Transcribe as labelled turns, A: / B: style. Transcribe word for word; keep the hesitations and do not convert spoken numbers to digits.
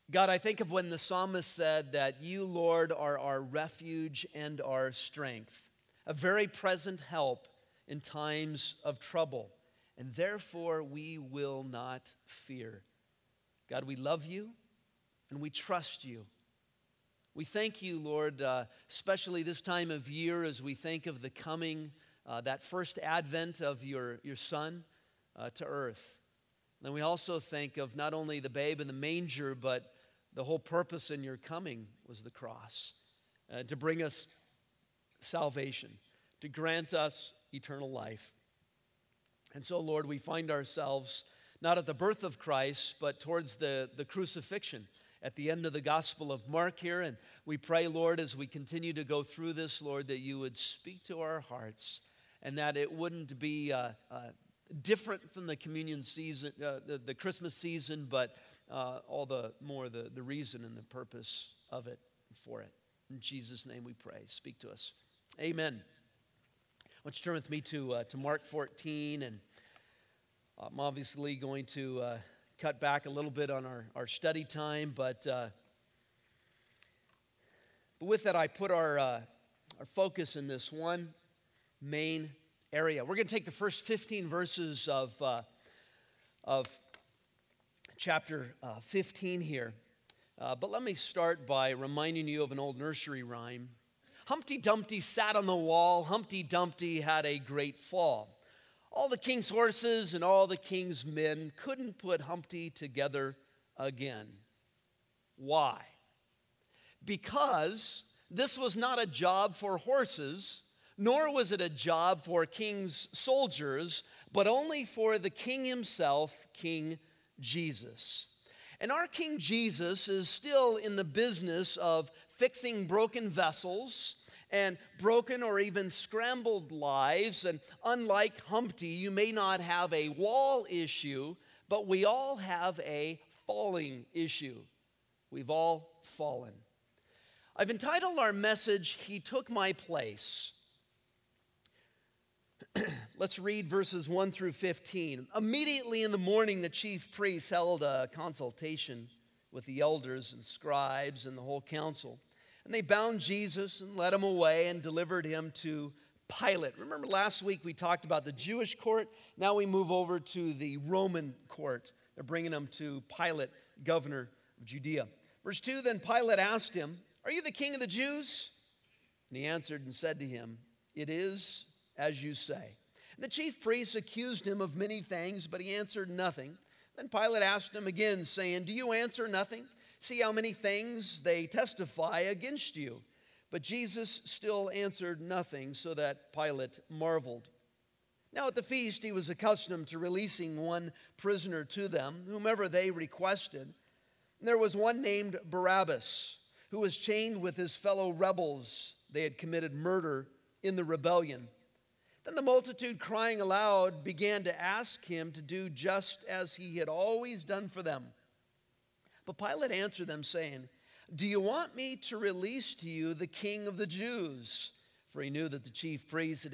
A: God, I think of when the psalmist said that you, Lord, are our refuge and our strength, a very present help in times of trouble, and therefore we will not fear. God, we love you and we trust you. We thank you, Lord, uh, especially this time of year as we think of the coming, uh, that first advent of your, your Son uh, to earth. And we also think of not only the babe in the manger, but the whole purpose in your coming was the cross, uh, to bring us salvation, to grant us eternal life. And so, Lord, we find ourselves not at the birth of Christ, but towards the, the crucifixion at the end of the Gospel of Mark here. And we pray, Lord, as we continue to go through this, Lord, that you would speak to our hearts and that it wouldn't be uh, uh, different from the communion season, uh, the, the Christmas season, but uh, all the more the, the reason and the purpose of it, for it. In Jesus' name we pray. Speak to us. Amen. Why don't you turn with me to, uh, to Mark fourteen, and I'm obviously going to uh, cut back a little bit on our, our study time, but uh, but with that I put our, uh, our focus in this one main area. We're going to take the first fifteen verses of, uh, of chapter uh, fifteen here. Uh, but let me start by reminding you of an old nursery rhyme. Humpty Dumpty sat on the wall. Humpty Dumpty had a great fall. All the king's horses and all the king's men couldn't put Humpty together again. Why? Because this was not a job for horses, nor was it a job for king's soldiers, but only for the king himself, King Jesus. And our King Jesus is still in the business of fixing broken vessels and broken or even scrambled lives. And unlike Humpty, you may not have a wall issue, but we all have a falling issue. We've all fallen. I've entitled our message, He Took My Place. Let's read verses one through fifteen. Immediately in the morning, the chief priests held a consultation with the elders and scribes and the whole council. And they bound Jesus and led him away and delivered him to Pilate. Remember last week we talked about the Jewish court. Now we move over to the Roman court. They're bringing him to Pilate, governor of Judea. Verse two, then Pilate asked him, "Are you the king of the Jews?" And he answered and said to him, "It is as you say." The chief priests accused him of many things, but he answered nothing. Then Pilate asked him again, saying, "Do you answer nothing? See how many things they testify against you." But Jesus still answered nothing, so that Pilate marveled. Now at the feast he was accustomed to releasing one prisoner to them, whomever they requested. And there was one named Barabbas, who was chained with his fellow rebels. They had committed murder in the rebellion. Then the multitude, crying aloud, began to ask him to do just as he had always done for them. But Pilate answered them, saying, "Do you want me to release to you the king of the Jews?" For he knew that the chief priests had